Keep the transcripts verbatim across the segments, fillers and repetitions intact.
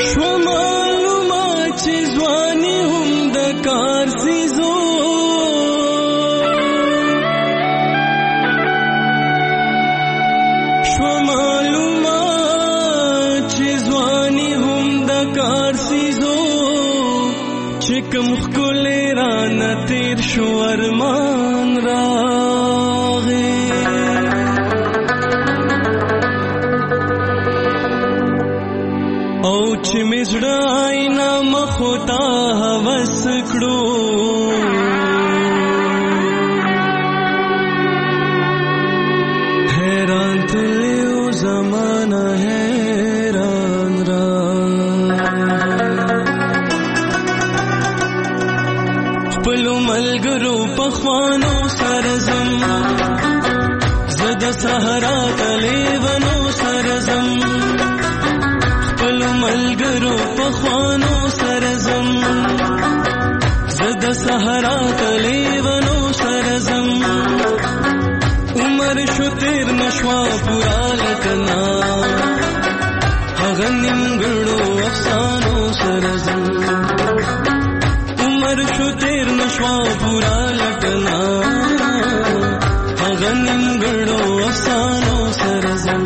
شو معلومه چې ځواني هم د کار سیزو شو معلومه چې ځواني هم د کار سیزو چې کوم ښکلی رانه تیر شو ارمان راغی او چې مې زړه آینه مخو ته هوس کړو حیران تللی و زمانه حیران را خپلو ملګرو پخوانو سره ځم زه د صحرا د لیونو سره ځم ملګرو پخوانو سره ځم زه د صحرا د لیونو سره ځم عمر شو تیر نشوا پورا لکنا هغه نیمګړو افسانو سره ځم عمر شو تیر نشوا پورا لکنا هغه نیمګړو افسانو سره ځم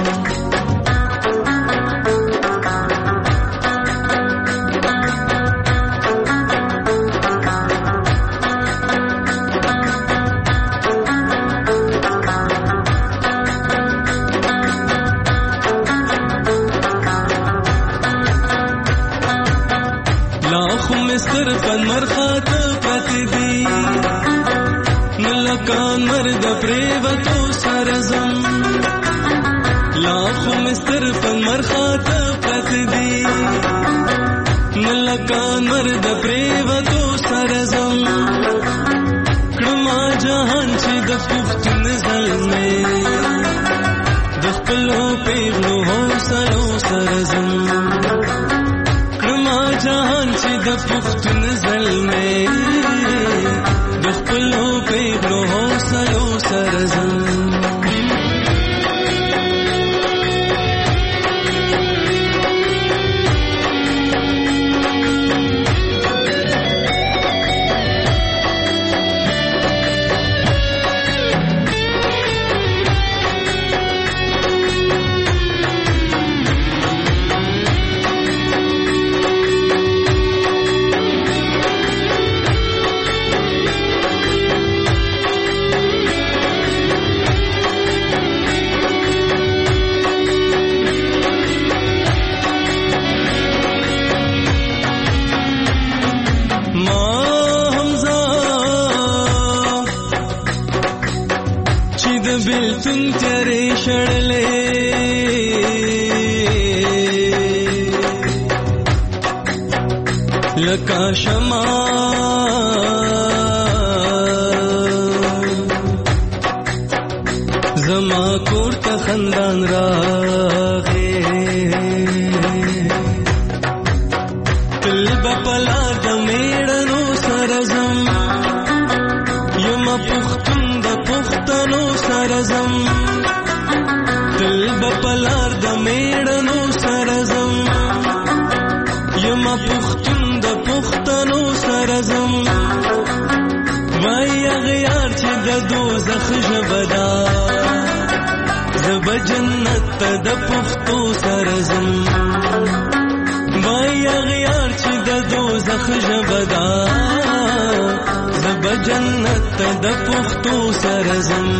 سترپن مرخات پتی دی ملکان مرد پریوتو سرزم لاخو مسترپن مرخات پتی دی ملکان مرد پریوتو سرزم کرما جهان چی دفتفتن ظلمه دخپلو پیغلو حوصلو سرزم جهان چې د پښتون زلمه د خپلو پیغلو حوصلو سره ځم बिल्कुल तेरे शड़ले लका शमा जमा कोर्ट खंदान रागे तिल बपला दमेड़नो सरजम यमा पुख्तुन द पुख्तनो सरजम तिल बपलार दमेड़नो सरजम यमा पुख्तुन द पुख्तनो सरजम वाई अगयार चे द दोज़ख जबदा जब जन्नत द पुख्तो सरजम वाई अगयार चे द दोज़ख जबदा जब जन्नत द पुख्तो सरजम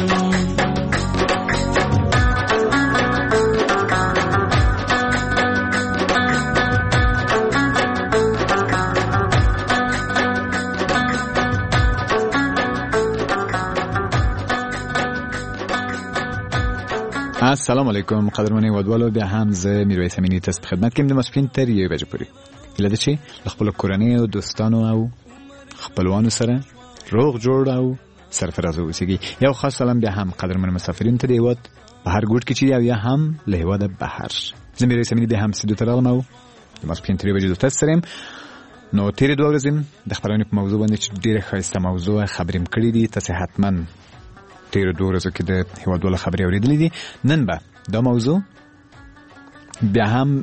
السلام علیکم قدرمنې ودوالو بیا هم زه میرویس امینی تاسو په خدمت کې یم د ماسپښین تر یوې بجې پورې هیله ده چې له خپلو کورنۍ او دوستانو او خپلوانو سره روغ جوړ او سرفراز اوسئ. یو خاص سلام بیا هم قدرمن مسافرین ته د هیواد په هر ګوټ کې چې او یا هم له هیواده بهر. زه میرویس امینی بیا هم استودیو ته راغلم او د ماسپښین تر یوې بجې تاسو سره یم. نو تېرې دوه ورځې د خپرونې په موضوع باندې چې ډېره ښایسته موضوع خبرې م کړي دي، تاسې حتما تیرو دو ورځو کې د هیوادوالو خبرې اورېدلې دي. نن به دا موضوع بیا هم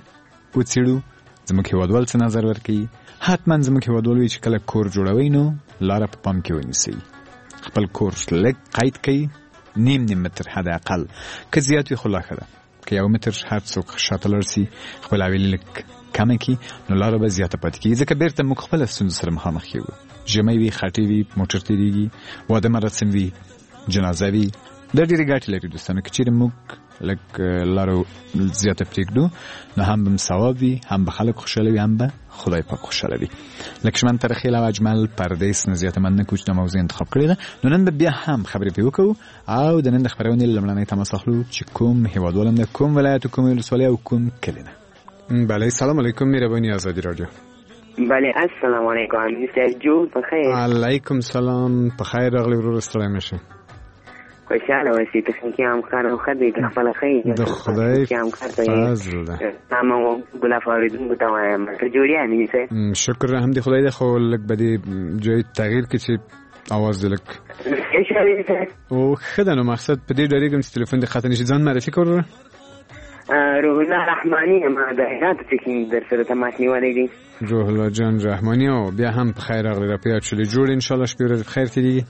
وڅېړو، زموږ هېوادوال څه نظر ورکوي. حتما زموږ هېوادوال وایي چې کله کور جوړوئ نو لاره په پام کې ونیسئ. خپل کور لږ قید کړئ، نیم نیم متر حد اقل، که زیات وي خو لا ښه ده. که یو متر هر څوک شاته لاړ سي، خپل حویلي لږ کمه کړي، نو لاره به زیاته پاتې کېږي. ځکه بېرته موږ خپله ستونزو سره مخامخ کېږو. ژمی وي، خټې وي، موټر تېرېږي، واده مراسم وي، جنازه وي، دا ډېرې ګټې لري دوستانو. که چېرې موږ لږ لاره زیاته پرېږدو نو هم به ثواب وي، هم به خلک خوشحاله وي، هم به خدای پاک خوشحاله وي. لکه شمن ترخیل او اجمل پردیس نه زیاته من نه کوچ د موضوع انتخاب کړې ده. نو نن به بیا هم خبرې پرې وکړو او د نن د خپرونې لومړنۍ تماس اخلو چې کوم هېوادوال هم ده، کوم ولایت و کوم ولسوالۍ او کوم کلی نه. بله، سلام علیکم، مهرباني آزادی رادیو. بله، السلام علیکم، مستر جو بخیر. علیکم سلام، په خیر راغلی ورور، ستړی مشه. خوشحاله اوسئ. تخنیکي همکار او ښه دی، د خپله ښه د خدای فضل ده. ما ګلاب اورېدونکو ته وایم ته جوړ یې امیني صاحب؟ شکر هم دی خدای دی، خو لږ به دې جای تغییر کړي چې اواز دې لږ او ښه ده. نو مقصد په دې ډارېږم چې تلیفون دې قطع نه شي. ځان معرفي کړه وروره. روح الله رحماني یم، د هراتو څخه در سره تماس نیولی دی. روح الله جان رحماني، او بیا هم په خیر راغلی، را په یاد شولې. جوړ انشاءالله شپې ورځې په خیر تېرېږي.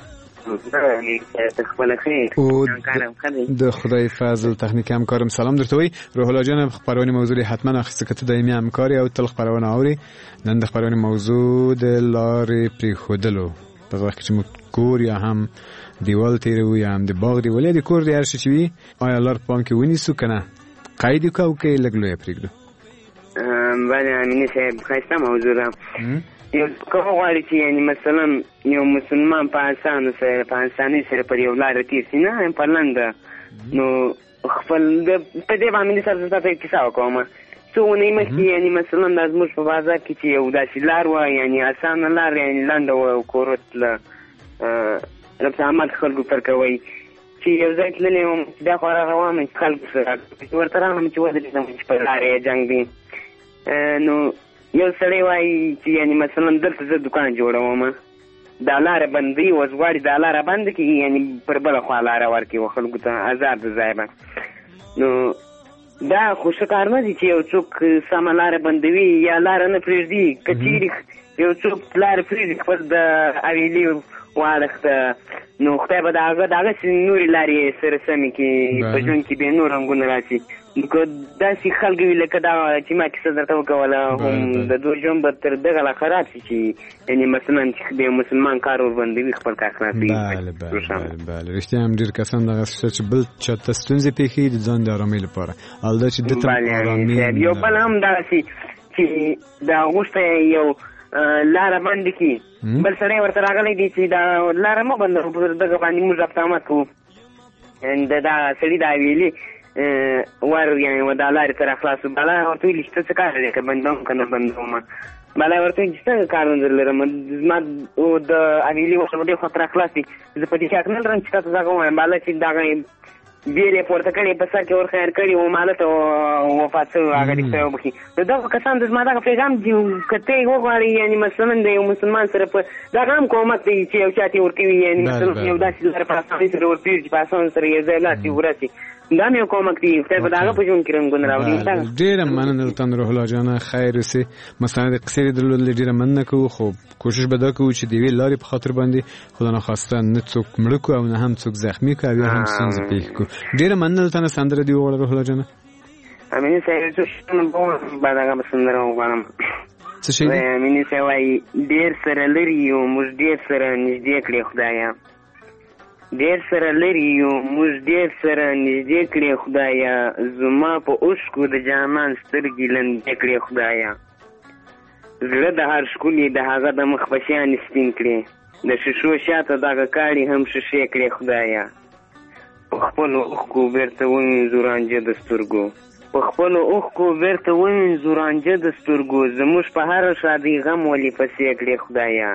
او د خدای فضل تخنیکي همکارم سلام درته وایي. روح الله جان، خپرونې موضوع حتما اخیسته که ته دایمي همکار او تل خپرونه اوري. نن د خپرونې موضوع د لارې پرېښودلو، دغه وخت چې موږ کور یا هم دیوال تېروو یا هم د باغ دیوال یا د کور د هر شي چې وي، آیا لار په پام کې ونیسو که نه قید وکړو او که یې لږ لویه پرېږدو؟ بله امیني صاحب، ښایسته موضوع ده. یو که وغواړي چې یعنې مثلا یو مسلمان په اسانو سره په اسانۍ سره پر یو لاره تېر شي، نه په لنډه، نو خپل په دې باندې سره زه تاته کیسه وکړم. څو اونۍ مخکې یعنې مثلا دا زموږ په بازار کې چې یو داسې لار وه، یعنې اسانه لار، یعنې لنډه وه او کور له رب احمد خلکو پر کوئ چې یو ځای تللی وم، چې دا خوا راروان چې خلکو سره ورته راغلم چې ودرېدم چې په لاره یې جنګ دی. نو یو سړی وایي چې یعنې مثلا دلته زه دکان جوړوم، دا لاره بندوي، اوس غواړي دا لاره بنده کړي، یعنې پر بله خوا لاره ورکړي خلکو ته ازاد د ځای به. نو دا خو ښه کار نه دی چې یو څوک سمه لاره بندوي یا لاره نه پرېږدي. که چېرې یو څوک لاره پرېږدي خپل د حویلي واړخ ته، نو خدای به د هغه دغسې نورې لارې سره سمې کړي، په ژوند کې بیا نور رنګونه راشي. نو که داسې خلک وي لکه دا چې ما کیسه درته وکوله، هم د دوی ژوند به تر دغه لا خراب شي چې یعنې مثلا چې د یو مسلمان کار وربندوي، خپل کار خلاصوي. بله بله بله، رښتیا هم ډېر کسان دغسې شته چې بل چا ته ستونزې پېښوي د ځان د ارامۍ لپاره، او دا چې ده ته ارامي. یو بل هم دغسې چې دا غوښته یو لاره بندې کړي، بل سړی ورته راغلی دی چې دا لاره مه بندوه، پر دغه باندې موږ ربط احمد کوو. د دا سړي دا ویلي ور یعنې دا لارې ته راخلاصو. بله ورته ویلي چې ته څه کار دی، که بندوم که نه بندوم. بله ورته ویلي چې څنګه کار نه در لرم، زما د حویلي ورته دې خوا ته راخلاص دي، زه په دې حق نه لرم چې تا ته دغه ووایم. بله چې دغه بیل یې پورته کړې، په سر کې ور خیر کړي و، مالته وفات شوی، هغه دې خدای وبخي. نو دغه کسان د زما دغه پیغام چې که ته یې وغواړې یعنې مثلا د یو مسلمان سره په دغه هم کومک دی چې یو چا ته یې ورکوي، یعنې مثلا یو داسې لاره په اسانۍ سره ورپېږي چې په اسانه سره یو ځای لاړ شي ورسي، دا مې یو کومک دی. خدای به د هغه په ژوند کې رنګونه راوړي. ډېره مننه درته روح الله جانه، خیر اوسې. مثلا د قصې دې درلودلې ډېره مننه کوو، خو کوشش به دا کوو چې د یوې لارې په خاطر باندې خدا ناخواسته نه څوک مړه کړو او نه هم څوک زخمي کړو او یا هم ستونزې پېښ کړو. ډېره مننه درته. نه سندره دې وغواړه روح الله جانه؟ امیني صاحب څه شی به دغه به سندره وغواړم. څه شی دی؟ امیني صاحب وایي ډېر سره لرې یو موږ ډېر سره نږدې کړې خدایه، ډېر سره لرې یو موږ ډېر سره نږدې کړې خدایه، زما په اوښکو د جانان سترګې لندې کړې خدایه، زړه د هر ښکلي د هغه د مخ په شیانې سپین کړې، د شیشو شاته دغه کاڼي هم شیشې کړې خدایه، په خپلو اوښکو بېرته ووینځو رانجه د سترګو، په خپلو اوښکو بېرته ووینځو رانجه د سترګو، زموږ په هره ښادۍ غم ولې پسې کړې خدایه،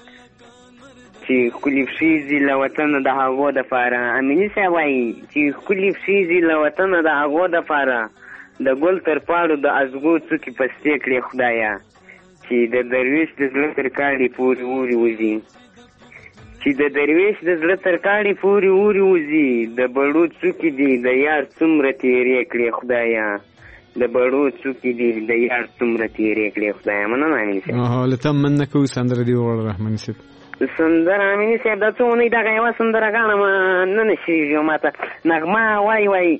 چې ښکلي پښې ځي له وطنه د هغو دپاره. امیني صاحب وایي چې ښکلي پښې ځي له وطنه د هغو دپاره، د ګل تر پاڼو د ازغو څوکې پستې کړې خدایه، چې د درویش د زړه تر کاڼي پورې اورې وځي، چې د درویش د زړه تر کاڼي پورې اورې وځي، د بړو څوکې دي د یار څومره تېرې کړې خدایه، د بړو څوکې دي د یار څومره تېرې کړې خدایه مننه امین صاحب. هله ته مننه کوو سندره دې وغواړه رحماني صاحب. سندره امین صاحب دا څو اونۍ دغه یوه سندره ګاڼه نه نشېږي ماته نغمه وایي وایي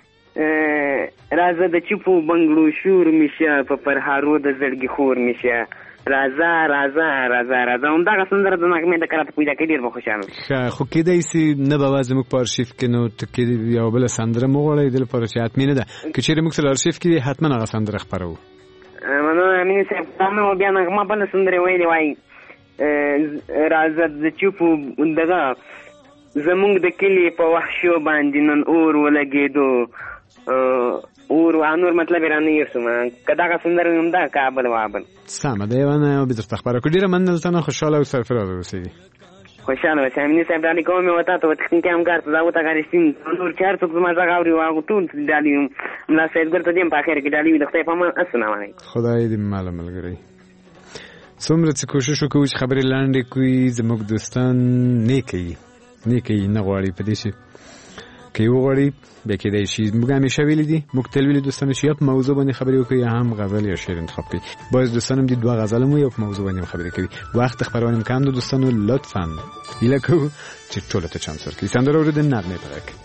راځه د چوپو بنګړو شور مې شه په پرهارو د زړګي خور مې شه راځه راځه راځه راځه همدغه سندره د نغمې د کراته پیدا کړي ډېر به خوشحاله ښه خو کېدای شي نه به زموږ په ارشیف کې نو ته یوه بله سندره مو وغواړئ دې لپاره چې حتمي نه ده که چېرې موږ سره ارشیف کې دی حتما هغه سندره خپروو. مننه امین صاحب دا نه بیا نغمه بله سندرې ویلې وایي راځه د چوپو دغه زمونږ د کلي په وحشو باندې نن اور ولګېدو اور نور مطلب یې رانه یوسم که دغه سندره وي همدغه کابل وابل سمه ده یوه نه یوه بې درته خپره کړو. ډېره مننه له تا نه خوشحاله او سرفراز اوسېږي. خوشحاله اوسې امیني صاحب ډالۍ کوم یې وتا ته و تخنیکي همکار ته دا وته رښتین نور چې هر څوک زما غږ اوري هغه ټول ډالۍ ملا سیدګل ته دې هم په اخر کې ډالۍ وي د خدای په امان. السلام علیکم. خدای دې ماله ملګری څومره چې کوشش وکړو چې خبرې لنډې کړي زموږ دوستان نه کوي نه کوي نه غواړي په دې شي که یې وغواړي بیا کېدای شي موږ همیشه ویلي دي موږ تل ویلي دوستانو چې یا په موضوع باندې خبرې وکړي یا هم غزل یا شعر انتخاب کړي. باید دوستان هم دي دوه غزل هم یا په موضوع باندې هم خبرې کوي. وخت خپرونه کم ده دوستانو لطفا هیله کوو چې ټولو ته چانس ورکړي. سندره اورېدو نغمې په غږ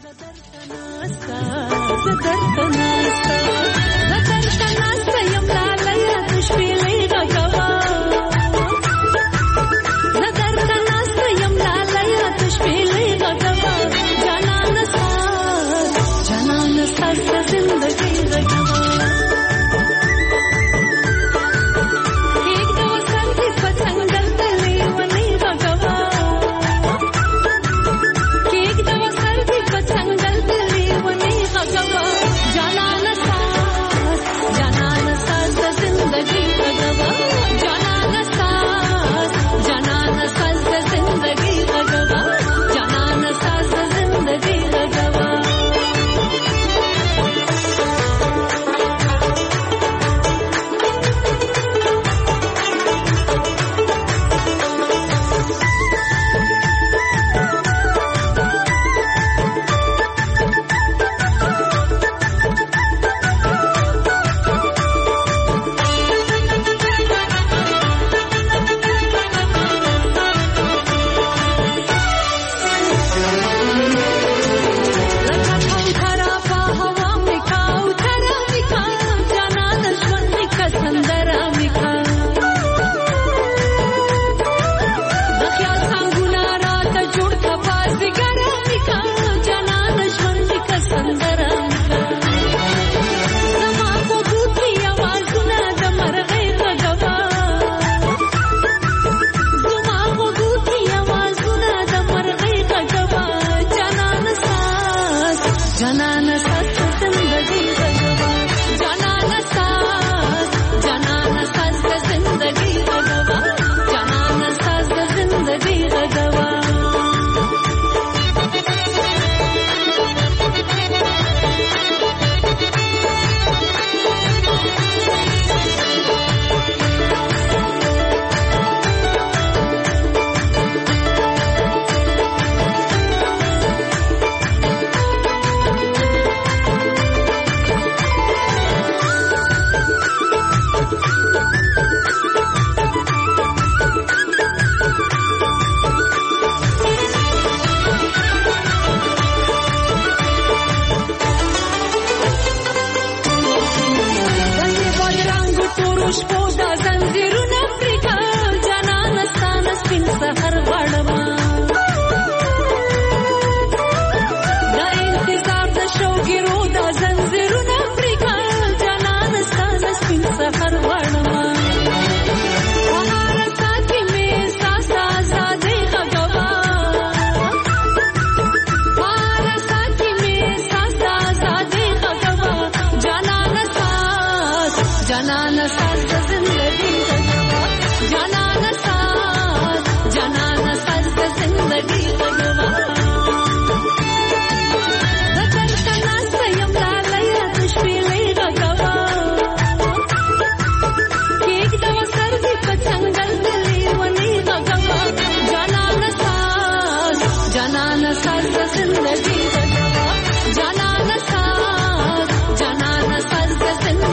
زندگی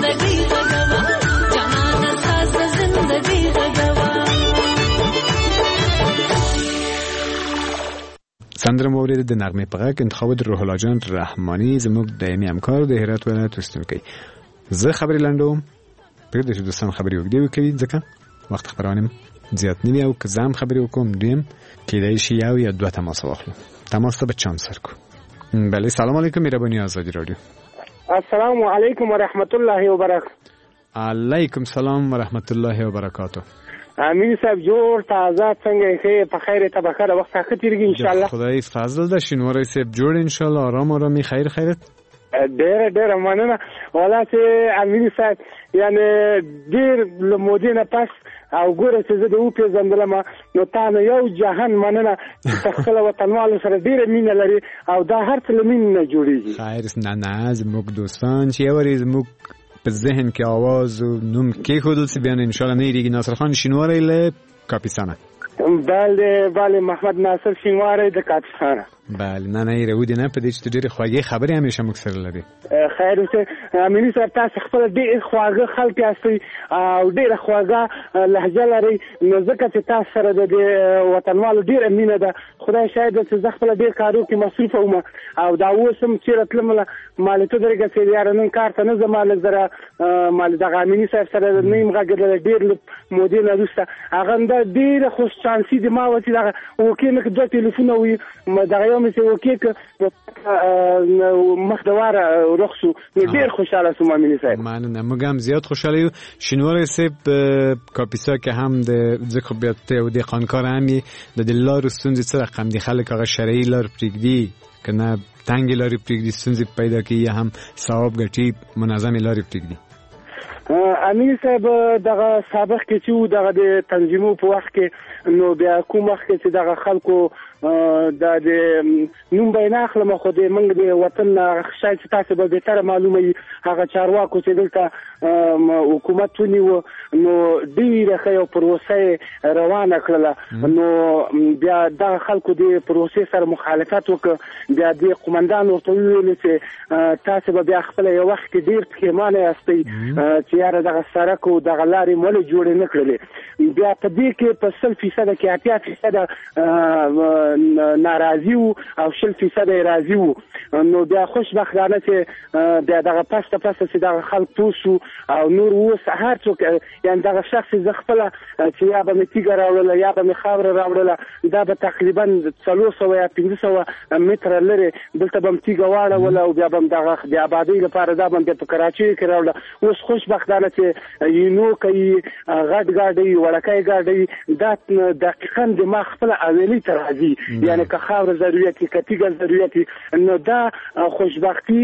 تندر مورد د نغمه په غږ انتخاب د روح الله جان رحماني زموږ دایمي همکار د هرات ولایت اوسیدونکی. زه خبرې لنډوم پرېږدئ چې دوستان خبرې اوږدې وکړي ځکه وخت خبرانم زیات نه وي او که زه هم خبرې وکړم دویم کیدای شي یو یا دوه تماس واخلو. تماس ته به چانس ورکړو. بله سلام علیکم مهرباني آزادی رادیو. السلام علیکم و رحمت الله و برکاته. علیکم سلام و رحمت الله و برکاته. امین صاحب جوړ تازه څنګه ښه په خیر ته بخیر وخت ښه تیریږي ان شاء الله. خدای فضل ده شینواری صاحب جوړ ان شاء الله آرام آرامي خیر خیرت. ډېر ډېر مننه ولا چې امین صاحب یعنی ډېر لمودې نه پس او ګوره چې زه د او پیژندلم نو تا نه یو جهان مننه چې خپل وطنوالو سره ډېره مینه لري او دا هر څه له مینې نه جوړېږي. خیر نه نه زموږ دوستان چې یوارې زموږ په ذهن کې آواز و نوم کېښودل چې بیان انشاءالله نه هېرېږي. ناصر خان شینواری له کاپیسانه. بله بله محمد ناصر شینواری د کاپیسانه. بله نه نه هېرودې نه په دې چې ته ډېرې خوږې خبرې همیشه موږ سره لرې. خیر اوسې امیني صاحب تاسو خپل ډېر خواږه خلک یاستئ او ډېره خوږه لهجه لرئ نو ځکه چې تاسو سره د دې وطنوالو ډېره مینه ده. خدای شاید چې زه خپله ډېر کارو کې مصروفه وم او دا اوس هم چېرې تلم مالې ته درېږه چې یاره نن کار ته نه ځم لږ زره مالې دغه امیني صاحب سره نه یم غږېدلی ډېر مودې نه وروسته هغه همدا ډېره خوش چانسي د ما وه چې دغه اوکې مې که دوه تلیفونه وي دغه یو مې چې اوکې که مخ د واره رخ شو نو ډېر خوشحاله شوم امیني صاحب. مننه موږ هم زیات خوشحاله یو. شینواری صاحب کاپیسا کې هم د ځکه بیا ته او دهقانکار هم یې د دې لارو ستونزې څه رقم دي خلک هغه شرعي لار پرېږدي که نه تنګې لارې پرېږدي ستونزې پیدا کوي یا هم ثواب ګټي منظمې لارې پرېږدي. امین صاحب دغه سابق کې چې و دغه د تنظیمو په وخت کې نو بیا کوم وخت کې چې دغه خلکو دا د نوم به یې نه اخلم خو د موږ د وطن شاید چې تاسو به بهتره معلومه وي هغه چارواکو چې دلته حکومت ونیوه نو ډېره ښه یو پروسه یې روانه کړله نو بیا دغه خلکو د پروسې سره مخالفت وکړه. بیا د قومندان ورته وویل چې تاسو به بیا خپله یو وخت کې ډېر پښیمانه یاستئ چې یاره دغه سړک او دغه لارې ولې جوړې نه کړلې. بیا په دې کې په سل فیصده کې اتیا فیصده ناراضي وو او شل فیصده یې راضي وو. نو بیا خوشبختانه چې بیا دغه پسته پسته چې دغه خلک پوه شو او نور اوس هر څوک یعنې دغه شخص زه خپله چې یا به مې تیږه راوړله یا به مې خاوره راوړله دا به تقریبا څلور سوه یا پنځه سوه متره لرې دلته به م تیږه واړوله او بیا به م دغه د آبادۍ لپاره دا به م بیا په کراچۍ کې راوړله. اوس خوشبختانه چې یونو کوي غټ ګاډۍ وړکۍ ګاډۍ دا دقیقا د ما خپله حویلۍ ته راځي یعنې که خاوره ضرورت وي که تیږه ضرورت وي نو دا خوشبختي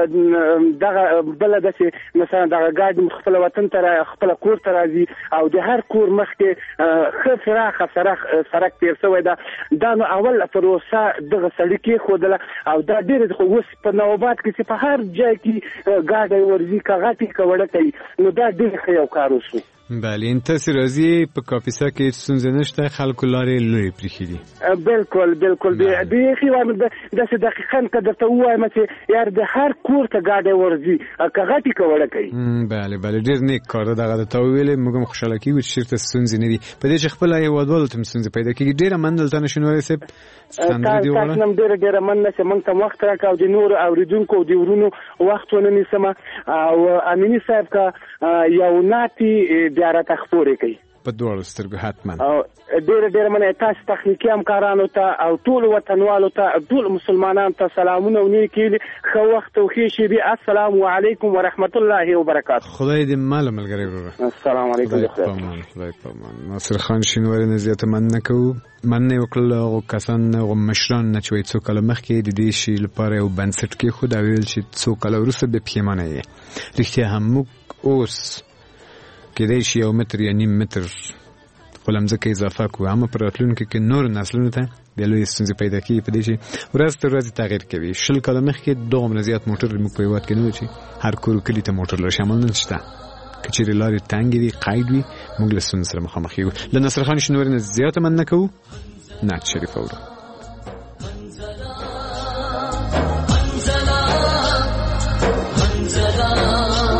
دغه بله داسې مثلا دغه ګاډي خپله وطن ته خپله کور ته راځي او د هر کور مخکې ښه پراخه سړک تېر شوی ده. دا نو اول پروسه دغه سړي کېښودله او دا ډېرې خو اوس په نوبات کې چې په هر ځای کې ګاډی ورځي که غټې که وړکۍ نو دا ډېر ښه یو کار وشو. بله این تاسې راځي په کاپیسا کې هېڅ ستونزه نشته خلکو لارې لویې پرېښي دي. بلکل بلکل بیخي وایم داسې دقیقا که درته ووایم چې یار د هر کور ته ګاډی ورځي که غټې که وړکۍ. بله بله ډېر نیک کار ده دغه درته وویلې موږ هم خوشحاله کېږو چې چېرته ستونزې نه دي په دې چې خپله هېوادوالو ته هم ستونزې پیدا کېږي. ډېره مننه له تا نه شینواری صاحب سندرې دې وغواړه. تاسو هم ډېره ډېره مننه چې موږ ته وخت راکړه او د نورو اورېدونکو او د ورونو وخت ونه نیسمه او امیني صاحب که یو نعتې بیا راته خپورې کوي په دواړو سترګو حتما. ډېره ډېره مننه تاسو تخنیکي همکارانو ته او ټولو وطنوالو ته ټولو مسلمانانو ته سلامونه او نیکې هیلې ښه وخت او ښې شېبې. السلام علیکم ورحمت الله وبرکاته. خدای دې ماله ملګری وروره. السلام علیکم. خدای په امان. ناصر خان شینواری نه زیاته مننه کوو. مننه یې وکړله هغو کسان هغو مشران نه چې وایي څو کاله مخکې د دې شي لپاره یو بنسټ کېښود او ویل چې څو کاله وروسته بیا پښیمانه یې. رښتیا هم موږ اوس کېدای شي یو متر یا نیم متر خپله مځکه اضافه کړو اما په راتلونکي کې نورو نسلونو ته بیا لویې ستونزې پیدا کېږي په دې چې ورځ تر ورځې تغیر کوي. شل کاله مخکې دومره زیات موټر موږ په هېواد کې نه و چې هر کور کلي ته موټر لري شمال نه شته. که چېرې لارې تنګې وي قید وي موږ له ستونزو سره مخامخ کېږو. له نصر خان شینواري نه زیاته مننه کوو. نعت شریف اورو.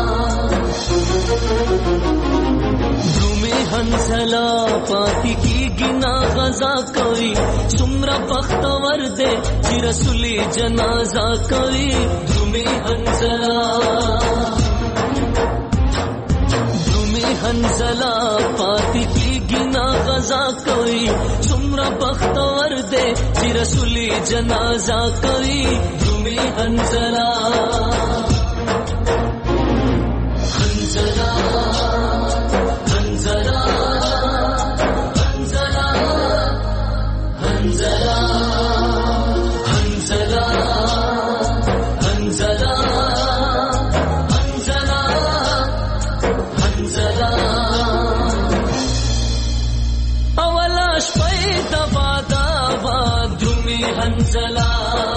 हंसला पाती की کیږي نا غزا کوي څومره بختور دی چې رسول جنازه کوي درومي حنزلا درومي حنزلا پاتې کیږي نا غزا کوي څومره بختور دی چې رسول جنازه کوي درومي حنزلا حنزلا حنزلا حنزلا حنزلا حنزلا حنزلا حنزلا حنزلا اولا شپې دبا دبا درومي حنزلا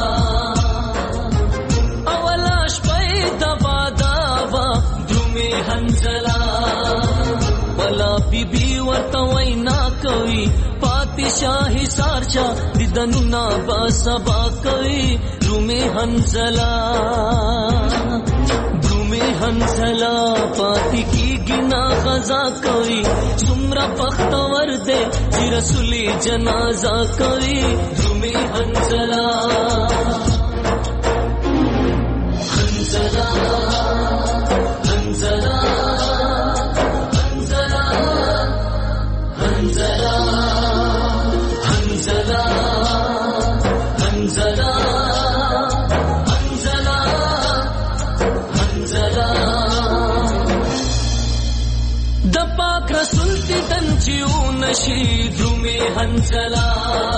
اولا شپې دبا دبا درومي حنزلا ولا بیبي ورته وینا کوي پاتې شاهي سارچا دیدنو نا با سبا کوي درومي حنزلا درومي حنزلا پاتې کیږي نا غزا کوي څومره بختور دی چې رسول جنازه کوي درومي حنزلا حنزلا حنزلا حنزلا حنزلا حنزلا حنزلا حنزلا د پاک رسول دیدن چیو نشي درومي حنزلا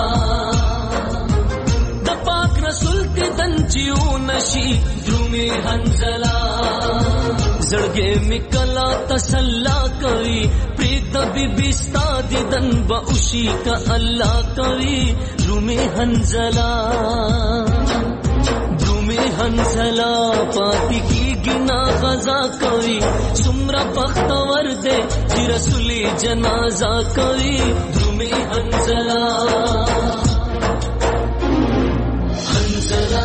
د پاک رسول دیدن چیو نشي درومي حنزلا زړګې میکلا تسلا کوي پریک د بیبي ستا دیدن با اوشي کا الله کوي درومي حنزلا درومي حنزلا پاتې کیږي نا غزا کوي څومره بختور دی چې رسول جنازه کوي درومي حنزلا حنزلا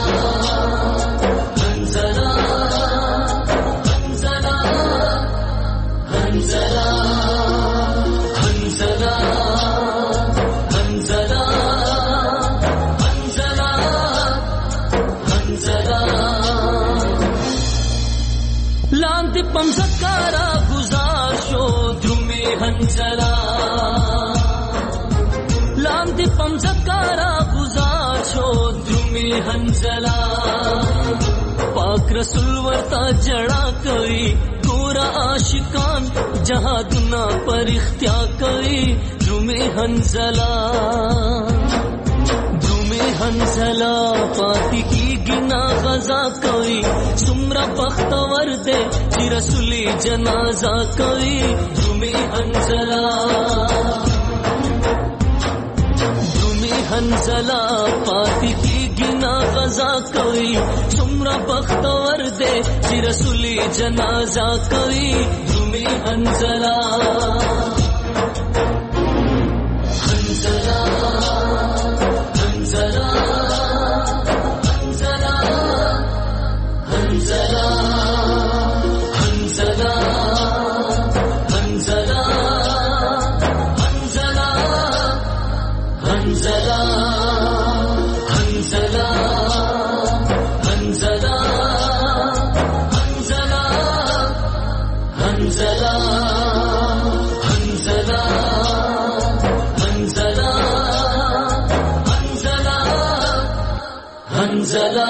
حنزلا حنزلا حنزلا حنزلا حنزلا حنزلا لاندې پمزکارا گزار شو درومي حنزلا لاندې پمزکارا گزار شو درومي حنزلا پاک رسول ورتا جڑا کوي ګورا عاشقان جهادنا پر اختیار کوي درومي حنزلا درومي حنزلا پاتې کیږي نا غزا کوي څومره بختور دی چې رسول جنازه کوي درومي حنزلا درومي حنزلا پاتې کیږي نا غزا کوي څومره بختور دی چې رسول جنازه کوي درومي حنزلا حنزلا حنزلا حنزلا حنزلا حنزلا حنزلا حنزلا حنزلا حنزلا حنزلا حنزلا حنزلا حنزلا حنزلا حنزلا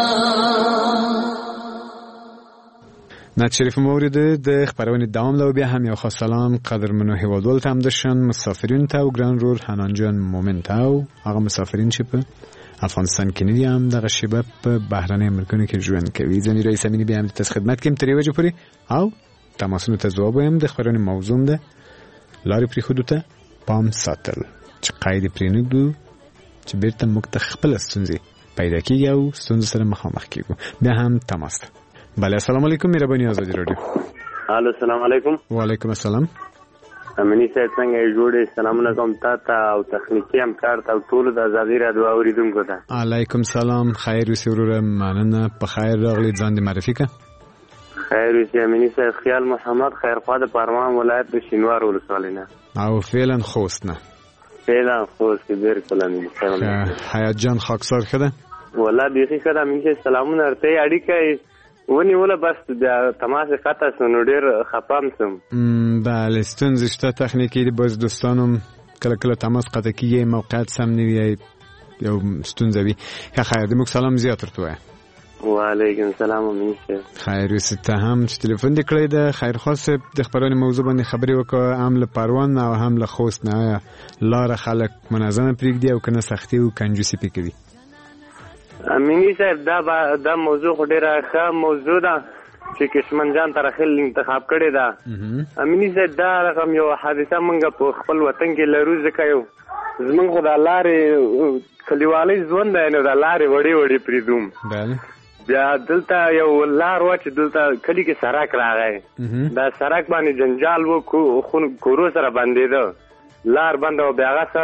نعت شریف مورد د خبرونه دوام لو بیا هم یو خاص سلام قدرمنو هیوادول تام داشتن مسافرین تا و گران رول حنان جان مومن تا و آقا مسافرین چی په افغانستان کې ندي هم دغه شیبه په بهرنۍ ملکونو کې ژوند کوي ځنې رئیس امینی بیا هم د خدمت کې تری وجه پوری او تماسونو ته ځواب هم د خبرونه موضوع ده لارې پری خودو ته پام ساتل چې قاعده پرې نه دو چې بیرته موږ ته خپل ستونزې پیدا کیږي او ستونزې سره مخامخ کیږو بیا هم تماس بله السلام علیکم مهرباني آزادی رادیو الو السلام علیکم وعلیکم السلام امینی صاحب څنګه جوړې سلامونه کوم تا ته او تخنیکی همکار ته ټول د آزادی رادیو اوریدونکو ته علیکم سلام خیر اوسې وروره مننه په خیر راغلی ځان دې معرفي کړه خیر اوسې امینی صاحب خیال محمد خیرخوا د پارمان ولایت د شینوار ولسوالۍ نه او فعلا خوست نه فعلا خوست که بیر کلم سلام حیات جان خاکسار خده والله بیخی خده مینشه سلامون ارته اڑی که ونی ولا بس د تماس قطع سنو ډیر خپام سم بله ستونزې شته تخنیکی دی باز دوستانم کله کله تماس قطع کیږي موقعیت سم نه وي یو ستونزه وي ښه خیر دی موږ سلام زیات ورته وعلیکم السلام مینشه خیر وسته هم چې تلیفون دی کړی ده خیر خاصه د خبرونې موضوع باندې خبرې وکړه هم له پروان او هم له خوست نه لار خلک منظمه پرېږدي او کنه سختي او کنجوسي پکې کوي امینی صاحب دا با دا موضوع خو ډیره ښه موضوع ده چې کشمن جان ترخل انتخاب کړی ده امینی صاحب دا رقم یو حادثه مونږ په خپل وطن کې لرو ځکه یو زمونږ خو د لارې کلیوالي ژوند دی نو د لارې وړې وړې پرېږدوم بله بیا دلته یو لار وه چې دلته کلي کې سړک راغی دا سړک باندې جنجال و کورو سره بندېده لار بنده و بیا هغه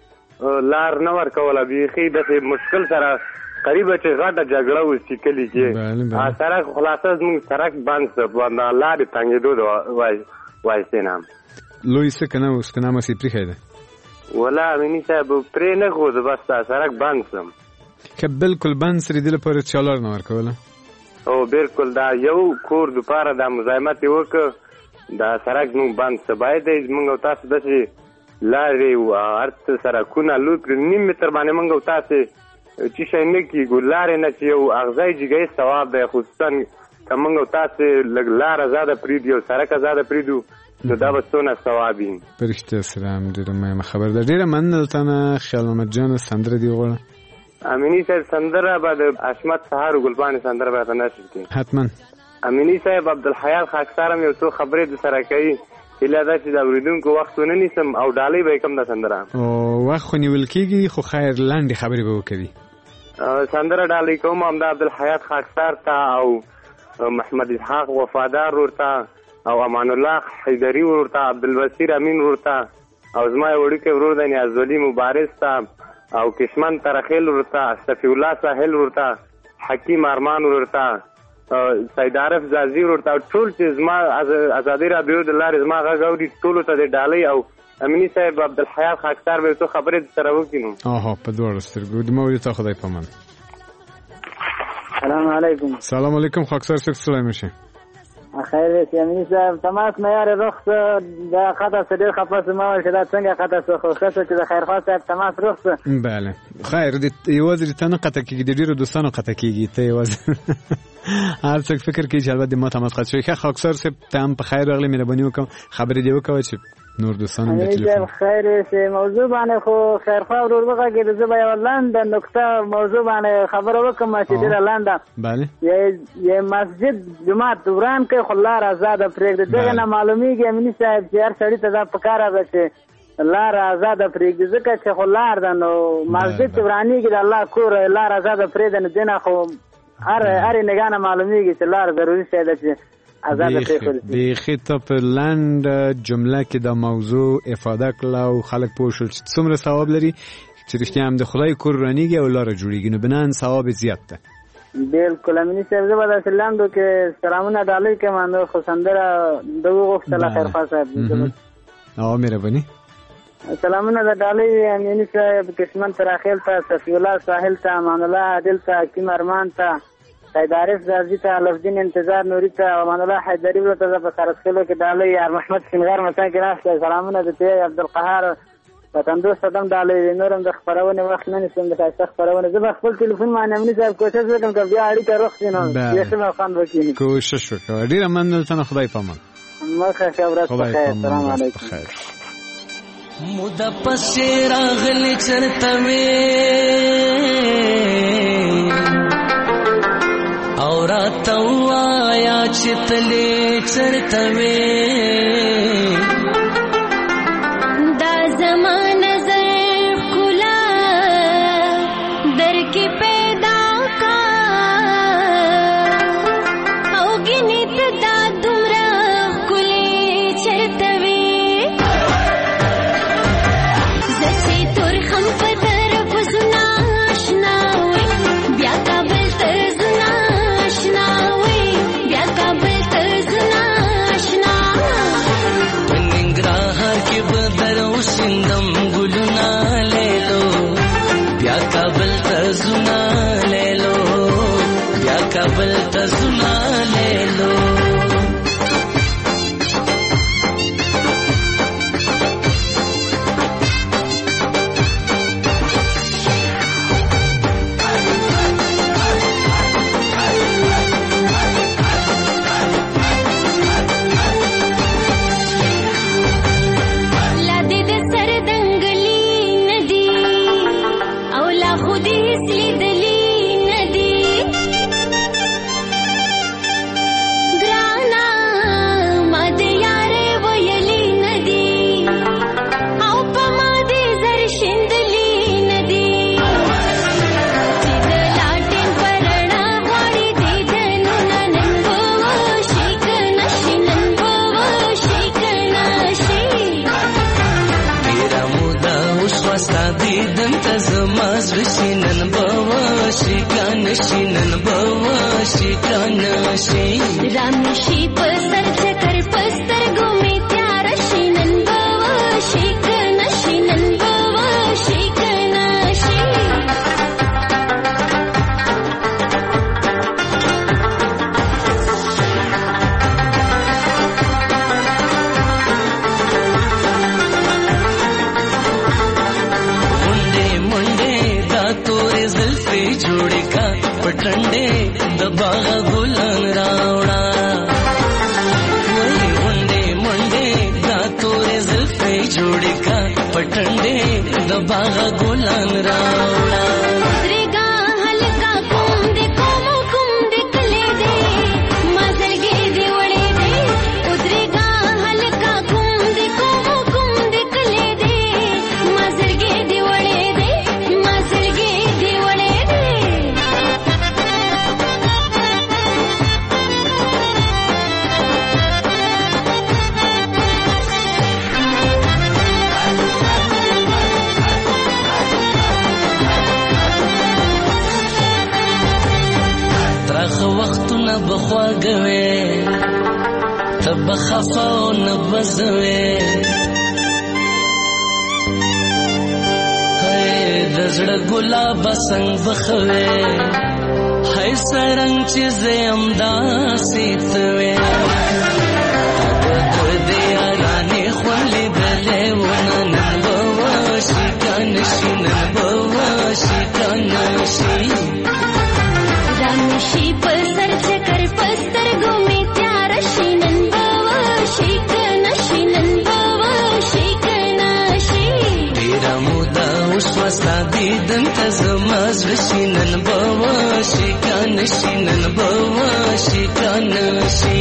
سړی لار نه ورکوله بیخي داسې مشکل سره قریبه چې غټه جګړه وشي کلي کې سړک خلاصه زموږ سړک بند شو لارې تنګېدو د وایستې نه لوی څه که نه اوس که نه مسې پرېښی ده والله امیني صاحب پرې نه ښود بس دا سړک بند شم که بالکل بند سرې دې لپاره چا لار نه ورکوله او بالکل دا یو کور دپاره دا مزاحمت یې وکړه دا سړک زموږ بند شه باید دی زموږ او تاسو داسې لارې هر څه سړکونه لوی کړي نیم متر باندې موږ او تاسې چې شی نه کېږو لارې نه چې یو اغځی جګی ثواب دی خصوصا که موږ او تاسې لږ لار ازاده پرېږدو یو سړک ازاده پرېږدو نو دا به څونه ثواب وي په رښتیا سره هم ډېره مهمه خبره ده ډېره مننه له تا نه خیال محمد جانه سندره دې وغواړه امیني صاحب سندره به د حشمت سهار و ګلپاڼې سندره به ته نشر کړي حتما امیني صاحب عبدالحیات خاکسار هم یو څو خبرې د سره کوي هیله ده چې د اورېدونکو وخت ونه نیسم او ډالۍ به یې کم ده سندره او وخت خو نیول کېږي خو خیر لنډې خبرې به وکوي سندره ډالۍ کوم هم د عبدالحیات خاکسار ته او محمد اسحاق وفادار ورته او امان الله حیدري ورته عبدالبصیر امین ورته او زما یو وړوکی ورور دی نیازولي مبارز ته او کشمن ترخیل ورته صفی الله ساحل ورته حکیم ارمان ورته سید عارف زازي ورته ټول چې زما ازادي رادیو د لارې زما غږ اوري ټولو ته د ډالۍ او امیني صاحب عبدالحیات خاکسار به څو خبرې سره وکړي نو آها په دواړو سترګو د مولوي ته خدای پامان سلام علیکم سلام علیکم خاکسار صاحب سلام میشه خیر دی امیني صاحب تماس معیار رخص د خطا سره خپل ما شدا څنګه خطا څه خو څه چې د خیر خاص صاحب تماس رخص بله خیر دې یوازې ته نه قطع کېږي د ډیرو دوستانو قطع کېږي ته یوازې هر څوک فکر کوي چې البته ما تماس قطع شوی خاکسار صاحب ته هم په خیر راغلی مهرباني وکړه خبرې دې وکړه چې نور دوستانو د ټلیفون خیر سه موضوع باندې خو خیر خو ورور وګه کې د زبا یو لاند نقطه موضوع باندې خبره وکم چې ډیره لانده bale یې مسجد جمعه دوران کې خلار آزاد پرېږد دغه نه معلومیږي امیني صاحب چې هر سړی ته دا پکاره ده چې لار آزاد پرېږد ځکه چې خلار ده نو مسجد دورانی کې د الله کور لار آزاد پرېږد نه دینه خو هر هر نگانه معلومیږي چې لار ضروري شه ده چې د خطاب لاند جمله کې د موضوع افاده کړه او خلک پوه شول چې څومره ثواب لري چې رښتیا هم د خدای کور رانیږي او لار جوړیږي نو بنان ثواب زیات ده بالکل امیني صاحب زه به د لاندو کې سلامونه ډالۍ کوم نو خو سندره دغه غوښتله خیر خاص صاحب او مهرباني سلامونه د ډالۍ امیني صاحب کشمن تراخیل ته صفی الله ساحل ته امان الله عادل ته حکیم ارمان ته سید عارف زازي ته لفظین انتظار نوري ته امان الله حیدري ورته په سرسکلو کې ډالۍ یار محمد سنغار مکان کې راځي سلامونه د ته عبدالقهار وطن دوست ادم ډالۍ نورم د خبرونه وخت نه نشم د تاسو خبرونه زه خپل ټلیفون باندې امني صاحب کوشش وکم چې بیا اړیکه روښ شي نو یې سم خان وکړي کوشش وکړه ډیر مننه ته خدای پامان مخه خبرات خیر السلام علیکم مود پسې راغلی چرته او راته وایا چې تلې چرته وې دا زمانه زر کلا در کې پیدا کا او ګنې ته دا دومره کلی چرته وې زسې تور خم په طرف زنا آشنا وې بیا کابل ته زنا آشنا وې بیا کابل ته زنا آشنا نشي نن بوا شي کان شي رام شي په سر چکر پستر ګومې تیار شي نن بوا شي کان شي نن بوا شي کان شي जोड़े का पटंडे दबागा गुलान रावड़ा वही मुंडे मुंडे दातोरे ज़ुल्फ़े जोड़े का पटंडे दबागा गुलान रावड़ा उतरेगा हल्का कुंदे कोमो कुंदे कले दे मजरगे दे वड़े दे उतरेगा हल्का कुंदे कोमो कुंदे कले दे मजरगे दे वड़े दे मजरगे दे वड़े وختونه بخواګوي تب خفاو نبزوي هي دزړه ګلاب څنګه بخوي هي سرنګ چې زم داسيتوي د دې رانه خولې بلې ونه نبوا شي کان شي نبوا شي کان شي رامشي په سر چکر پستر ګومې تیار شي نن بوا شي کان شي نن بوا شي کان شي ډیر مودا اوس وستا دي دن تزماز شي نن بوا شي کان شي نن بوا شي کان شي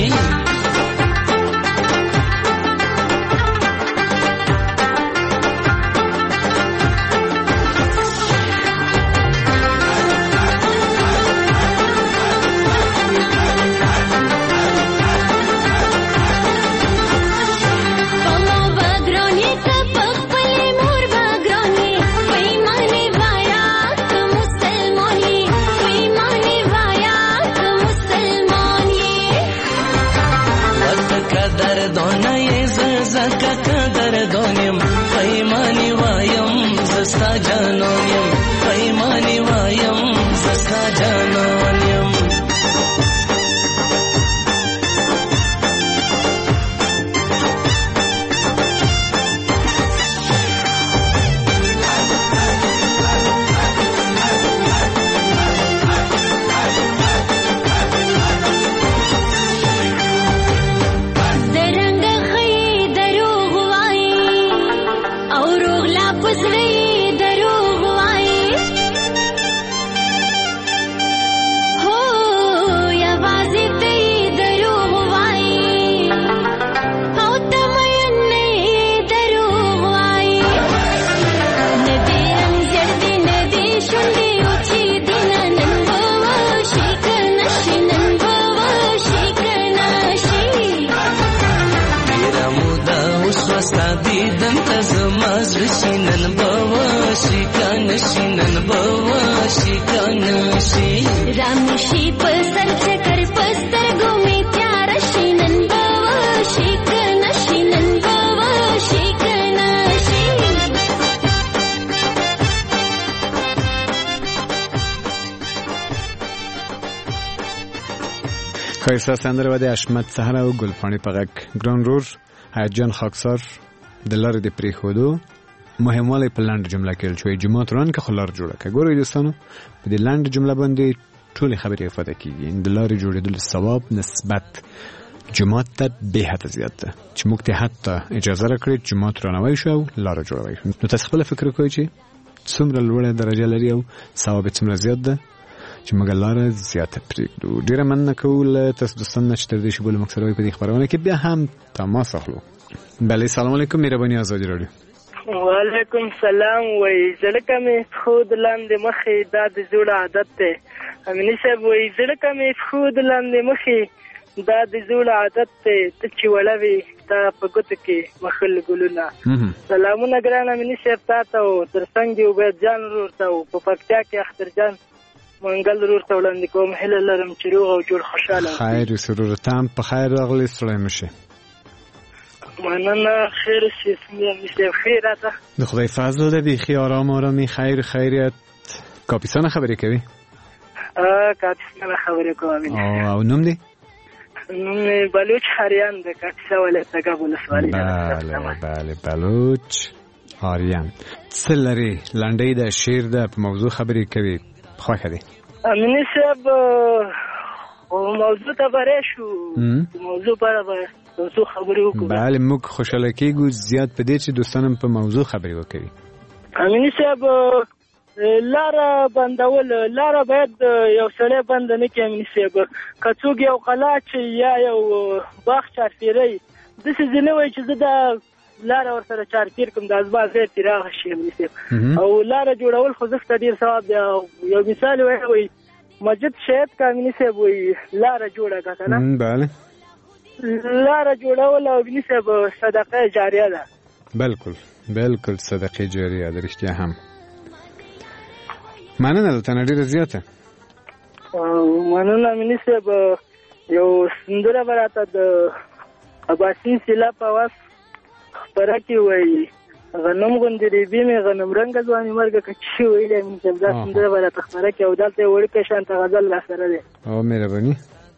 دونیم پیمانی وایم زستا جانونیم پیمانی وایم زستا جانونیم شینن بوا شکان شینن بوا شکان شی رامشي په سر چکر پستر ګومې تیار شینن بوا شکان شینن بوا شکان شي خایسته سندره و د اشمت سحر او ګلپاڼې په غږ ګران رور حاجان خاکسار د لارې د پریښودو مهموالی په لاندې جمله کې چې جماعت روان که خلار جوړه که ګورئ دوستانو په دې لاندې جمله باندې ټولې خبرې افاده کیږي د لارې جوړېدل ثواب نسبت جماعت ته به حد زیات ده چې موږ ته حتی اجازه راکړي جماعت رانوي شو لار جوړوي نو تاسو خپل فکر کوئ چې څومره لوړه درجه لري او ثواب څومره زیات ده چې موږ لار زیات پرېږدو ډیره مننه کوم تاسو دوستان چې تر دې شی بوله مکسروي په دې خبرونه کې بیا هم تماس اخلو بله سلام علیکم مهرباني آزادي رادیو وعلیکم سلام وای زړه مې خود لاندې مخې دا د جوړ عادت دی امینی صاحب وای زړه مې خود لاندې مخې دا د جوړ عادت دی ته چې وړوي دا په ګوتو کې مخل ګلونه سلامونه ګران امینی صاحب تا ته او تر څنګ یو بیا جان ورته او په پکتیا کې اختر جان منګل ورور ته وړاندې کوم هیله لرم چې روغ او جوړ خوشاله خیر سرور تام په خیر راغلی ستړی مشه مننه خیر شي څنګه خیر راته د خدای فضل ده بیخي آرام آرامی خیر خیریت کاپیسان خبرې کوي ا کاپیسان خبرې کوي او نوم دی نوم بلوچ هریان د کاپیسا ولایت کابل سوالي بله بله بلوچ هریان څه لري لنډۍ ده شعر ده په موضوع خبرې کوي خوښه دی امینی صاحب موضوع ته بره شو موضوع پر موضوع خبرې وکړو بله موږ خوشاله کېږو زیات په دې چې دوستانم په موضوع خبرې وکوي امینی صاحب لاره بندول لاره باید یو سړی بند نه کړي امینی صاحب که څوک یو قلات یا یو باغ چارپیری داسې ځینې وایي چې زه دا لاره ورسره چارپیر کوم د ازبا ځای پراخه شي امینی صاحب او لاره جوړول خو زښته ډېر ثواب دی یو مثال وایي مسجد شهید که امینی صاحب وایي لاره جوړه که که نه بله لاره جوړول او امینی صاحب صدقه جاریه ده بلکل بلکل صدقه جاریه ده رښتیا هم مننه ده تنه ډېره زیاته مننه امینی صاحب یو سندره به راته د اباسین سیلاب په اواز خپره کې وایي غنم غوندې ریبې مې غنم رنګه ځواني مرګه که چې ویلې امیني صاحب دا سندره به راته خپره کې او دلته یې وړوکی شانته غزل راسره دی او مهرباني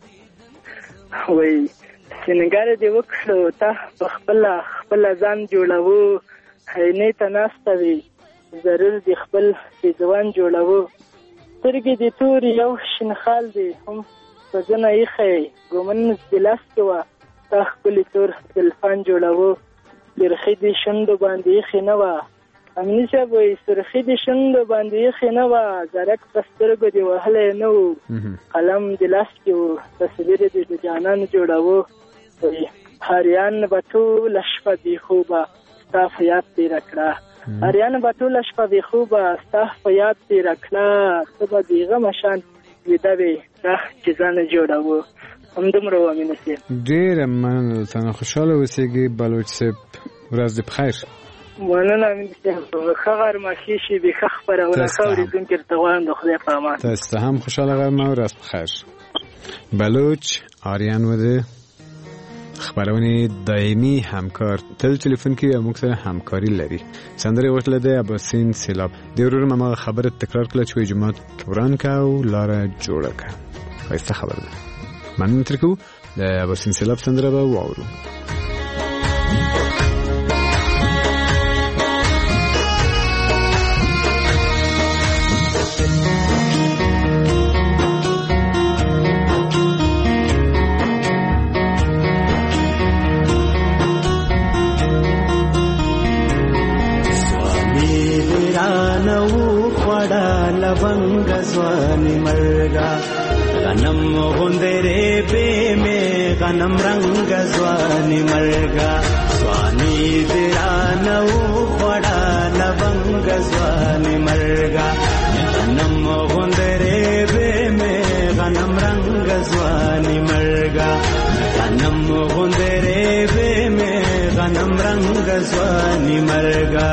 وایي سینګار دې وکړو ته په خپله خپله ځان جوړوو عینې ته ناسته وي ضرور دې خپل سیزوان جوړوو سترګې دې تورې یو شینخال دی هم په زنه ایښی ګومن دې لاس کې وه تا ښکلې تور سلفان جوړوو سرخی دې شونډو باندې ایښې نه وه امیني صاحب وایي سرخی دې شونډو باندې ایښې نه وه زرک په سترګو دې وهلی نه و قلم دې لاس کې و تصویر دې د جانان جوړوو وایي هریان به ټوله شپه بې خوبه ستا په یاد تېره کړه هریان به ټوله شپه بې خوبه ستا په یاد تېره کړه ته به بېغمه شان ویده وې دا چې ځان جوړوو همدومره و امینه صاحب ډېره مننه درته خوشحاله اوسېږئ بلوچ صاحب ورځ دې پخیر مننه امینه صاحب ښه غرمه شي بې ښه خپرونه ښه اورېدونکي درته غواړم د خدای په امان تاسو ته هم خوشحاله غرمه ورځ پخیر بلوچ آریان و د خبرونه دایمي همکار تل ټلیفون کوي او موږ سره همکاري لري سندره وشله د اباسین سیلاب د ورور ما خبره تکرار کړه چې جماعت وران کا او لاره جوړه کا خسته خبر ده من ترکو د اباسین سیلاب سندره به واورو लवंग स्वानी मर्गा गनम गुंदरे पे में गनम रंग स्वानी मर्गा स्वानी दिरानऊ बड़ा लवंग स्वानी मर्गा गनम गुंदरे पे में गनम रंग स्वानी मर्गा गनम गुंदरे पे में गनम रंग स्वानी मर्गा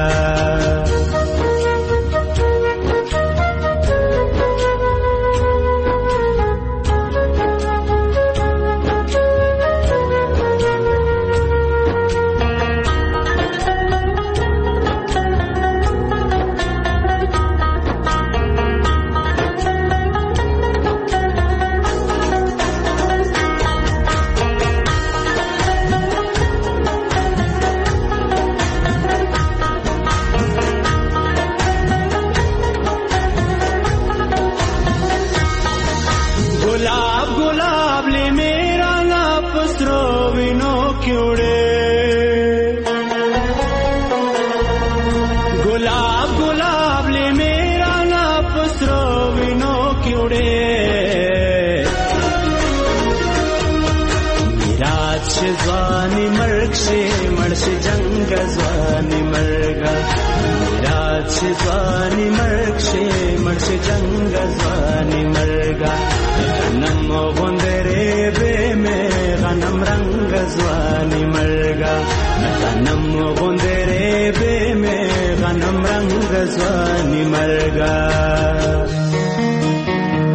ज़वानी मर्ग से मर्श जंग ज़वानी मर्गा रात से ज़वानी मर्ग से मर्श जंग ज़वानी मर्गा गनम गुंदरे बे में गनम रंग ज़वानी मर्गा गनम गुंदरे बे में गनम रंग ज़वानी मर्गा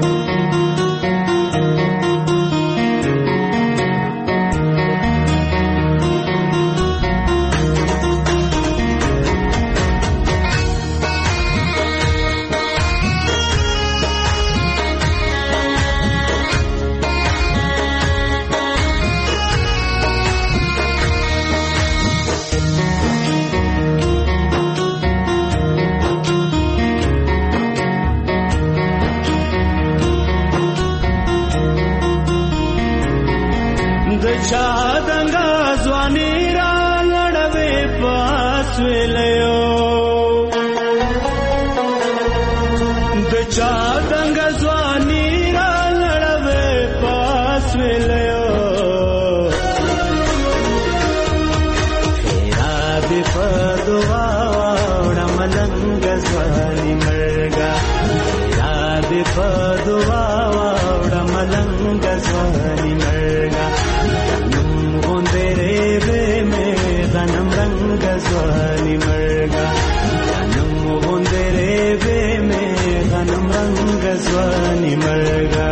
دې په دعا واوړه ملنګ ځواني مرګه یا دې په دعا واوړه ملنګ ځواني مرګه نم غوندې ریبې مې غنم رنګ ځواني مرګه نم غوندې ریبې مې غنم رنګ ځواني مرګه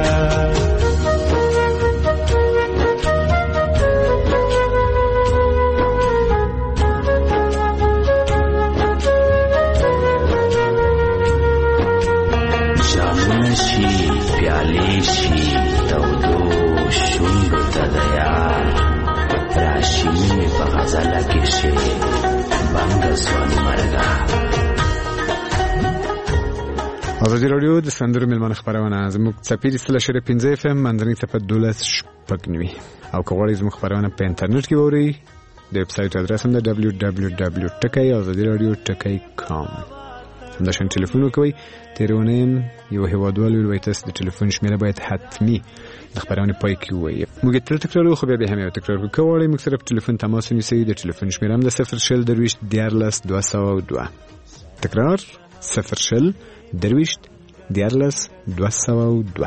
ازادي راډیو د سندرو ملمانه خبرونه زموږ څپې د سل شره پنځه اف ام منځنۍ څپه دولس شپږ نوي او که غواړئ زموږ خبرونه په انټرنیټ کې واورئ د ویب سایټ ادرس هم د دبلیو دبلیو دبلیو ټکی ازادي راډیو ټکی کام همداشان ټلیفون وکوئ تېرونه یم یو هیوادوال ویل وایي تاسو د ټلیفون شمېره باید حتمي د خبرونې پای کې ووایي موږ یې تل تکراروو خو بیا بیا هم یو تکرار کوو که غواړئ موږ سره په ټلیفون تماس ونیسئ د ټلیفون شمېره هم د صفر شل درویشت دیارلس دوه سوه دوه تکرار صفر شل درویشت دیارلس دوه سوه دوه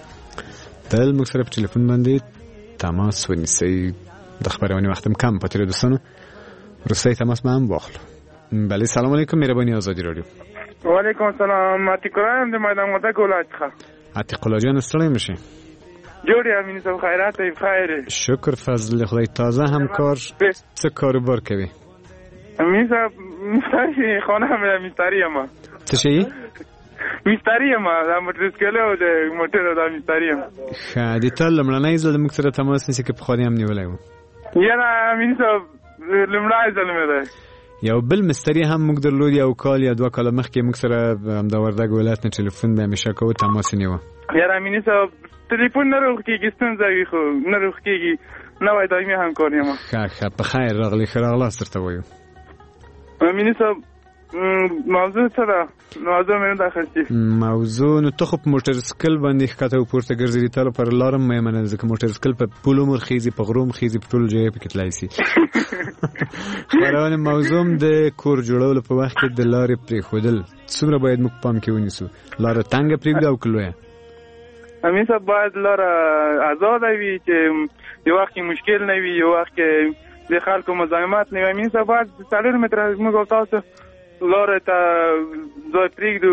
تل موږ سره په ټلیفون باندې تماس ونیسئ د خبرونې وخت هم کم پاتې دوستانو وروستی تماس به هم واخلو بله سلام علیکم مهرباني ازادي راډیو وعلیکم السلام عتیق الله یم د میدان وردګ ولایت څخه عتیق الله جان ستړی مشي جوړ یم امین صاحب خیرات ای بخیر شکر فضل خدای تازه همکار څه کاروبار کوي امین صاحب مستری خانه هم مستری یم څه شي مستری یم د موټر سکلو د موټر د مستری یم ښه د تل لمړنۍ ځل موږ سره تماس نیسي که پخواني هم نیولی و یاره امین صاحب لمړنۍ ځل مې دی یو بل مستری هم موږ درلود یو کال یا دوه کاله مخکې موږ سره د وردګ ولایت نه ټلیفون به همیشه کوو تماس یې نیوه یاره امین صاحب ټلیفون نه روغ کېږي ستونزه وي خو نه روغ کېږي نوی دایمي همکار یم ښه ښه په خیر راغلی ښه راغلاست درته وایو امین صاحب موضوع څه ده موضوع مې نه ده اخیستې موضوع نو ته خو په موټر سکل باندې ښکته و پورته ګرځېدې تا لپاره لاره هم مهمه نه ده ځکه موټر سکل په پولو مور خیزي په غرو هم خیزي په ټولو ځایو پکې تللی سي خبرونه موضوع د کور جوړولو په وخت کې د لارې پرېښودل څومره باید موږ پام کې ونیسو لاره تنګه پرېږدو او که لویه امین صاحب باید لاره ازاده وي چې یو وخت کې مشکل نه وي یو وخت کې د خلکو مزاحمت نه وي امین صاحب باید څلور متره موږ او تاسو لاره ته ځای پرېږدو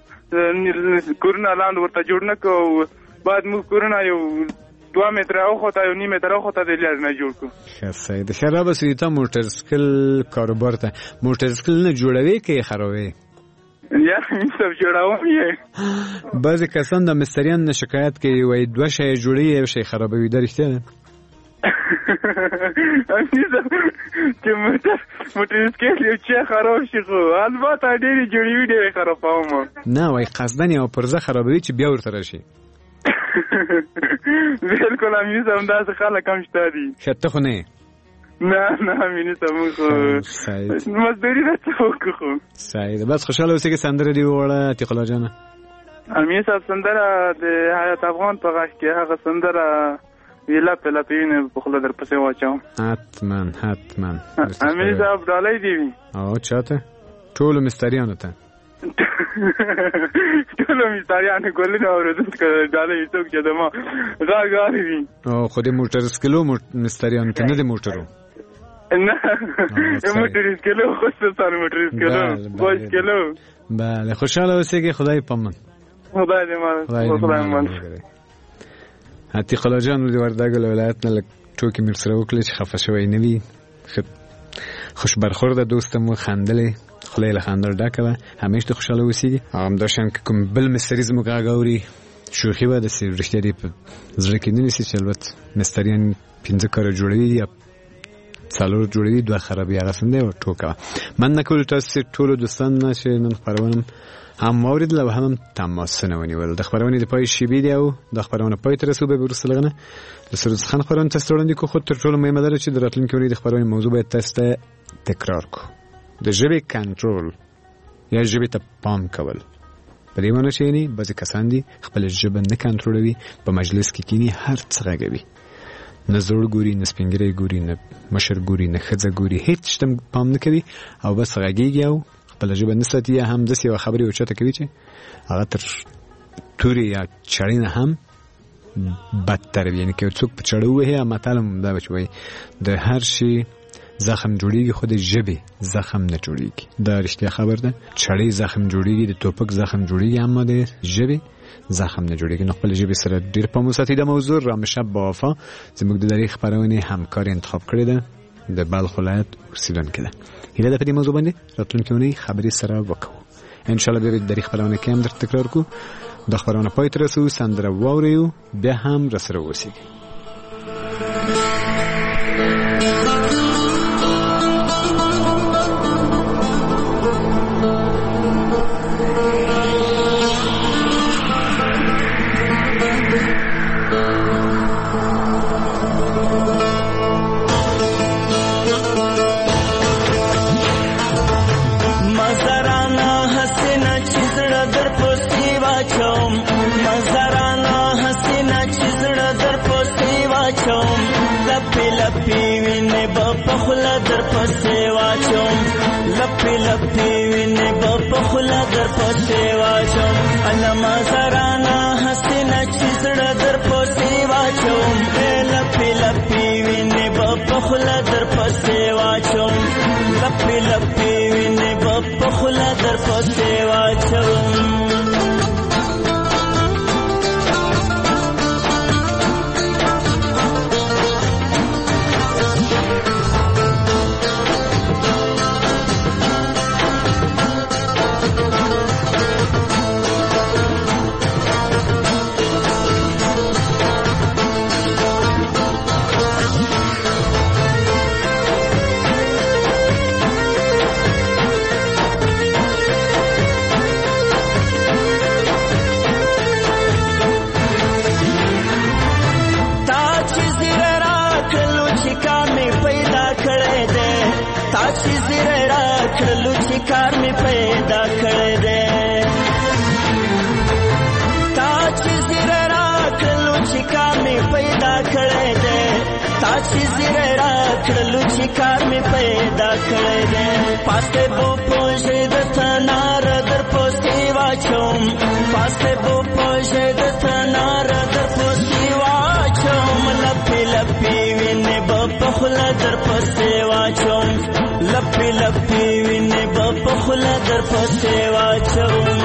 کورونه لاندې ورته جوړ نه کړو باید موږ کورونه یو دوه متره اخواته یو نیم متره اخواته د لرې نه جوړ کړو ښه صحیح د ښه رابسې تا موټر سکل کاروبار ته موټر سکل نه جوړوې که یې خرابوې یا امین صاحب جوړوم یې بعضې کسان د مستریان نه شکایت کوي وایي دوه شی یې جوړوي یو شی خرابوي دا رښتیا ده امین صاحب چې موټر موټر سکل یو څه خراب شي خو البته ډېرې جوړوي ډېرې خرابوم نه وایي قصدن یو پرزه خرابوي چې بیا ورته راشي بالکل امین صاحب داسې خلک هم شته دي ښه ته خو نه نه نه امین صاحب موږ خو مزدوري راته وکړو خو صحیح ده بس خوشحاله اوسې که سندره دې ووړه عتیق الله جانه امین صاحب سندره د حیات افغان په غږ کې هغه سندره وی لپې لپې وینې په خوله در پسې واچوم حتما حتما امین صاحب ډالۍ دې وي او چاته ټولو مستریانو ته ټولو مستریانو ګلونه اورېدونکو ډالۍ څوک چې د ما غږ اوري وي او خو د موټر سکلو مستریانو ته نه د موټرو نه موټر سکلو خصوصا موټر سکلو باش کلو بله خوشحاله اوسېږئ خدای پامان خدای دې مان خدای مان عتیق الله جان د وردګ ولایت نه لږ ټوکې مې ورسره وکړې چې خفه شوی نه وي خوش برخورده دوستم و خندلې خوله یې له خندا ډکه وه همیشه دې خوشحاله اوسېږي او همداشان که کوم بل مستري زموږ غږ اوري شوخي به داسې رښتیا دې په زړه کې نه نیسي چې البته مستریان پنځه کاره جوړوي یا څلور جوړوي دوه خرابوي هغه سم دی او ټوکه وه مننه کولو تاسو ټولو دوستانو چې نن خپرونه هم واورېدل او هم تماسونه ونیول د خپرونې د پای شیبې دی او د خپرونه پای ته رسو به وروسته لغنه د سروز خان خپرونه تاسو وړاندې کو خو تر ټولو مهمه ده چې د راتلونکي اونۍ د خپرونې موضوع باید تاسو ته تکرار کو د ژبې کنټرول یا ژبې ته پام کول په دې معنی چې یعنې بعضې کسان دي خپله ژبه نه کنټرولوي په مجلس کې کیني هر څه غږوي نه زوړ ګوري، نه سپینګری ګوري، نه مشر ګوري، نه ښځه ګوري، هیڅ شته پام نه کوي او بس غږیږي او خپله ژبه نه ساتي، یا هم داسې یوه خبرې اوچته کوي چې هغه تر تورې یا چړې نه هم بدتر وي. یعنې که یو څوک په چړه ووهي، متل هم دا چې وایي د هر شي زخم جوړیږي خو د ژبې زخم نه جوړیږي. دا رښتیا خبر ده. چړې زخم جوړیږي، د ټوپک زخم جوړیږي، اما د ژبې زخم نه جوړیږي. نو خپل ژبې سره ډېر پام وساتئ. د موضوع رامشب با وفا زموږ د دې خپرونې همکار انتخاب کړې ده، د بلخ ولایت اوسیدونکې ده. هیله ده په دې موضوع باندې راتلونکې اونۍ خبرې سره وکړو. انشاءالله بیا د دې خپرونې کې هم درته تکرار کړو. دا خپرونه پای ته رسوو، سندره واورئ، بیا هم راسره اوسئ. لپی لپی وینه په خلا در پسې واچوم، علما زرانا حسینا چې زړه در پسې واچوم، لپی لپی وینه په خلا در پسې واچوم، لپی لپی وینه په خلا در پسې واچوم. کار می پیدا کړی دی، تا چې زیره راکړلو چې کار می پیدا کړی دی، تا چې زیره راکړلو چې کار می پیدا کړی دی. پاسته بو پوښې د تنار در پسې واچوم، پاسته بو پوښې د تنار در پسې واچوم، لپې لپې وینې به په خوله در پسې واچوم، لپې لپې وینې به په خوله در پسې واچوم.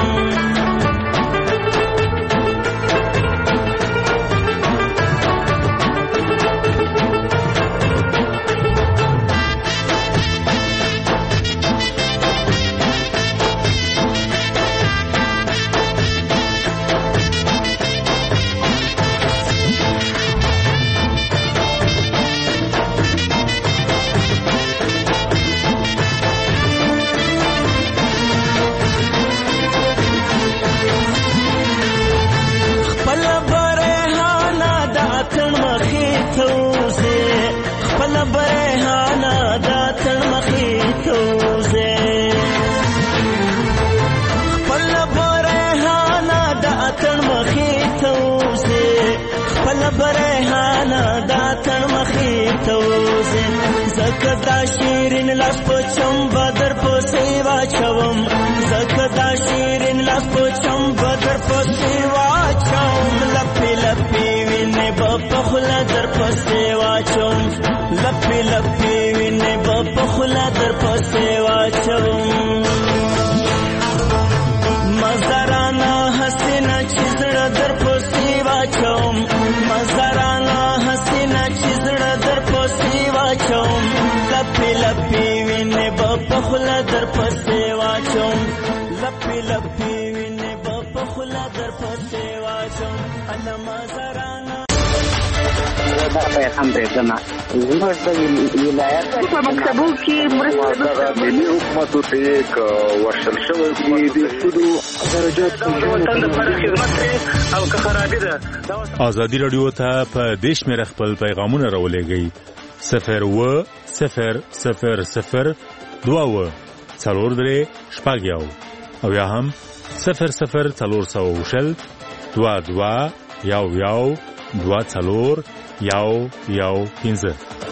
برهانا دا تر مخې ته وځي، زکه دا شیرین لاس په چمبه در پسې واچوم، زکه دا شیرین لاس په چمبه در پسې واچوم، لپې لپې وینې به په خوله در پسې واچوم، لپې لپې وینې به په خوله در پسې واچوم. مزارانا حسینا چې زړه در پسې واچوم، مزارانا حسینا چې زړه در پسې واچوم، لپې لپې وینې به په خوله در پسې واچوم، لپې لپې وینې به په خوله در پسې واچوم. الله مزارانا دا پیغام دی زما زموږ د ولایت په مکتبو کې مرسته ملي حکومت ته یک ورشل شوی دی د سودو درجات وطن لپاره خدمت او که خرابې ده. ازادي رادیو ته په دې شمېره خپل پیغامونه راولېږئ صفر اووه صفر صفر صفر دوه اووه څلور درې شپږ یو او یا هم صفر صفر څلور سوه شل دوه دوه یو یو دوه څلور یو یو پنځه